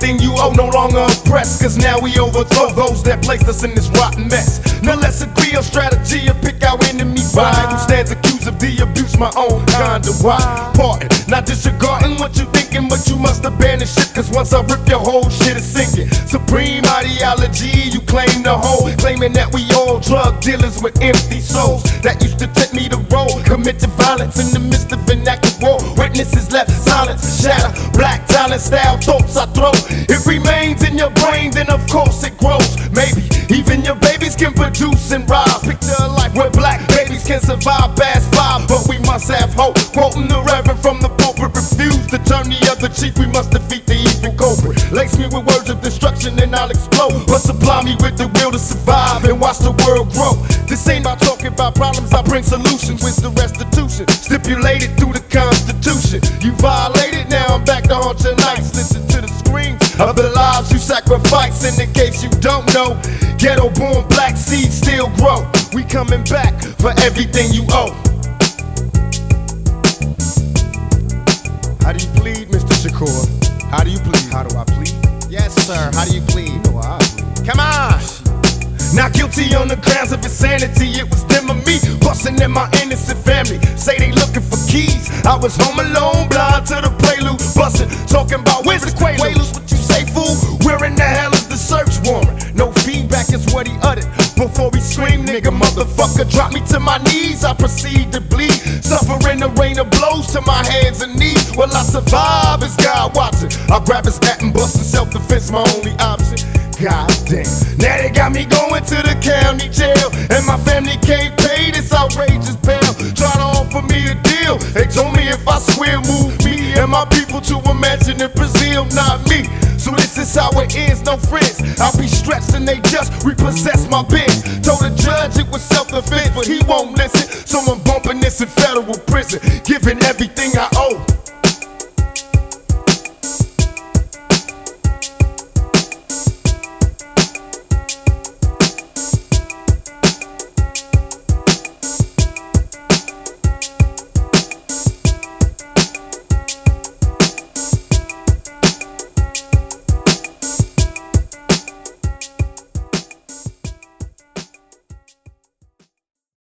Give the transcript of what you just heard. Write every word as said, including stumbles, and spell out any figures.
everything you owe, no longer oppressed. Cause now we overthrow those that placed us in this rotten mess. Now let's agree on strategy and pick our enemy by who stands accused of the abuse, my own kind of why. Parting, not disregarding what you thinking, but you must abandon shit. Cause once I rip your whole shit is sinking. Supreme ideology you claim to hold, claiming that we all drug dealers with empty souls that used to tempt me to roll, commit to violence in the midst of an active war. Witnesses left silence to shatter, black talent style thoughts I throw. It remains in your brain, then of course it grows. Maybe even your babies can produce and rise. Picture a life where black babies can survive past five, but we must have hope. Quoting the reverend from the pulpit, refuse to turn the other cheek. We must defeat the evil culprit. Lace me with words of destruction and I'll explode, but supply me with the will to survive and watch the world grow. This ain't about talking about problems, I bring solutions with the restitution stipulated through the Constitution. You violated, now I'm back to haunt your nights. Listen to the screams of the lives you sacrifice. And in case you don't know, ghetto born black seeds still grow. We coming back for everything you owe. How do you plead, Mister Shakur? How do you plead? How do I plead? Yes, sir. How do you plead? You know how I plead. Come on! Not guilty on the grounds of insanity. It was them and me, bustin' in my innocent family. Say they looking for keys. I was home alone, blind to the prelude, bustin', talking about where's the Quaaludes? What you say, fool? Where in the hell is the search warrant? No feedback is what he uttered before he screamed, nigga, motherfucker, drop me to my knees. I proceed to bleed, suffering a rain of blows to my hands and knees. Will I survive? Is God watching? I'll grab his hat and bust in self-defense, my only option. God damn, now they got me going to the county jail, and my family can't pay this outrageous bail. Try to offer me a deal, they told me if I swear, move me and my people to a mansion in Brazil, not me. So this is how it is, no friends. I'll be stretched and they just repossess my bitch. Told the judge it was self-defense, but he won't listen. So I'm bumping this in federal prison, giving everything I owe.